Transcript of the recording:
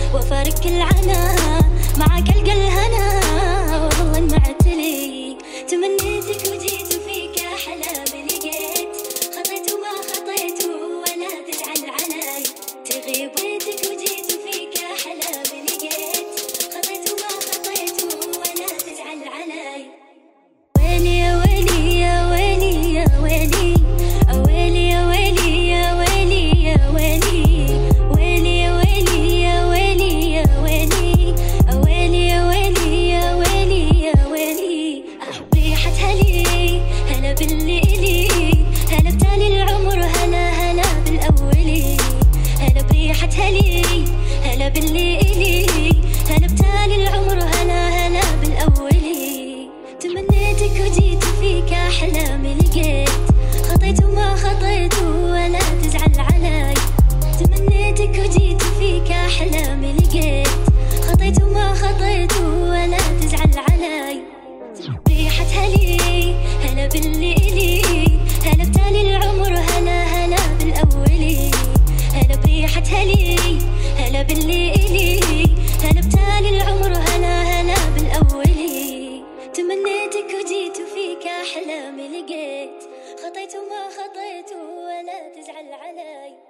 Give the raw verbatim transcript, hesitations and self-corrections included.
وفارق العنا معك ألقى الهنا والله ما اعتلي تمنيتك وجيت وفيك أحلامي لقيت خطيت وما خطيت ولا تزعل علي تغيب ويتك وجيت وفيك أحلامي لقيت خطيت وما خطيت ولا تزعل علي ويلي يا ويلي يا ويلي يا ويلي ويلي يا ويلي يا ويلي يا ويلي ويلي يا ويلي يا ويلي يا ويلي ويلي يا ويلي يا ويلي يا ويلي أحب ريحة هلي هلا بالليلي هلا بتالي العمر هلا هلا بالأولي هلا بريحة هلي هلا بالليلي هلا بتالي العمر هلا هلا بالأولي تمنيتك وجيت فيك أحلامي لقيت خطيت وما خطيت ولا تزعل علي تمنيتك وجيت فيك أحلامي لقيت خطيت وما خطيت ولا تزعل علي ريحة هلي هلا بالليلي هلا بتالي العمر هلا هلا بالأولي هلا بريحة هلي هلا بالليلي هلا بتالي العمر هلا هلا بالأولي تمنيتك وجيت وفيك أحلامي لقيت خطيت وما خطيت ولا تزعل علي